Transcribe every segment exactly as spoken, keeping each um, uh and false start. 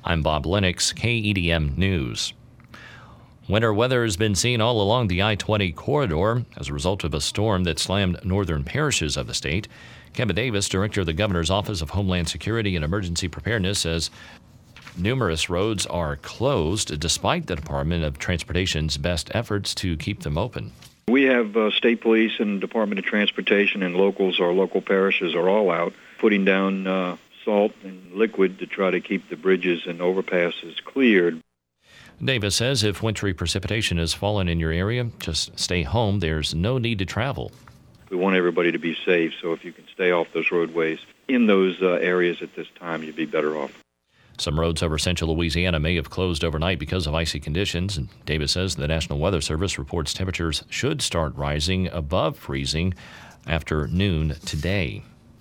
I'm Bob Lennox, K E D M News. Winter weather has been seen all along the I twenty corridor as a result of a storm that slammed northern parishes of the state. Kevin Davis, director of the Governor's Office of Homeland Security and Emergency Preparedness, says numerous roads are closed despite the Department of Transportation's best efforts to keep them open. We have uh, state police and Department of Transportation and locals, our local parishes are all out putting down uh, salt and liquid to try to keep the bridges and overpasses cleared. Davis says if wintry precipitation has fallen in your area, just stay home. There's no need to travel. We want everybody to be safe, so if you can stay off those roadways in those uh, areas at this time, you'd be better off. Some roads over central Louisiana may have closed overnight because of icy conditions, and Davis says the National Weather Service reports temperatures should start rising above freezing after noon today.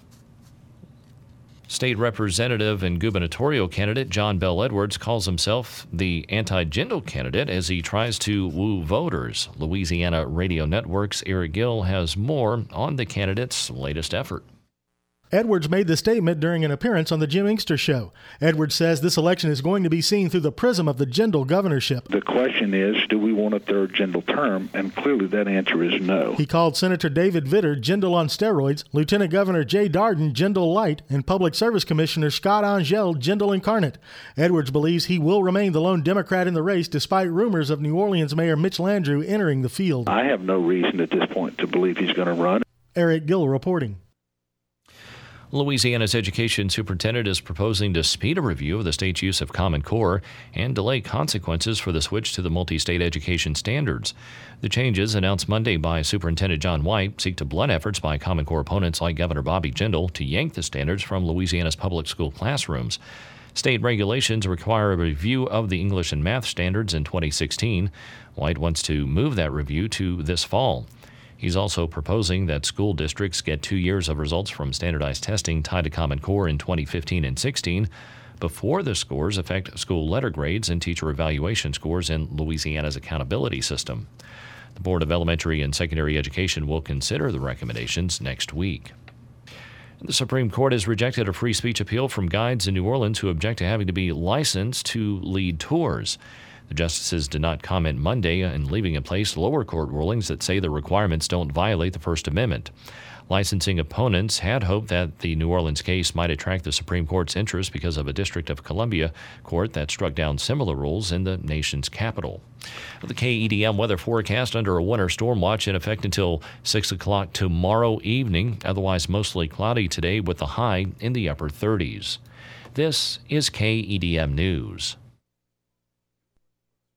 State Representative and gubernatorial candidate John Bel Edwards calls himself the anti-Jindal candidate as he tries to woo voters. Louisiana Radio Network's Eric Gill has more on the candidate's latest effort. Edwards made the statement during an appearance on the Jim Inkster Show. Edwards says this election is going to be seen through the prism of the Jindal governorship. The question is, do we want a third Jindal term? And clearly that answer is no. He called Senator David Vitter Jindal on steroids, Lieutenant Governor Jay Darden Jindal light, and Public Service Commissioner Scott Angel Jindal incarnate. Edwards believes he will remain the lone Democrat in the race despite rumors of New Orleans Mayor Mitch Landrieu entering the field. I have no reason at this point to believe he's going to run. Eric Gill reporting. Louisiana's education superintendent is proposing to speed a review of the state's use of Common Core and delay consequences for the switch to the multi-state education standards. The changes, announced Monday by Superintendent John White, seek to blunt efforts by Common Core opponents like Governor Bobby Jindal to yank the standards from Louisiana's public school classrooms. State regulations require a review of the English and math standards in twenty sixteen. White wants to move that review to this fall. He's also proposing that school districts get two years of results from standardized testing tied to Common Core in twenty fifteen and sixteen before the scores affect school letter grades and teacher evaluation scores in Louisiana's accountability system. The Board of Elementary and Secondary Education will consider the recommendations next week. The Supreme Court has rejected a free speech appeal from guides in New Orleans who object to having to be licensed to lead tours. The justices did not comment Monday in leaving in place lower court rulings that say the requirements don't violate the First Amendment. Licensing opponents had hoped that the New Orleans case might attract the Supreme Court's interest because of a District of Columbia court that struck down similar rules in the nation's capital. The K E D M weather forecast under a winter storm watch in effect until six o'clock tomorrow evening. Otherwise mostly cloudy today with the high in the upper thirties. This is K E D M News.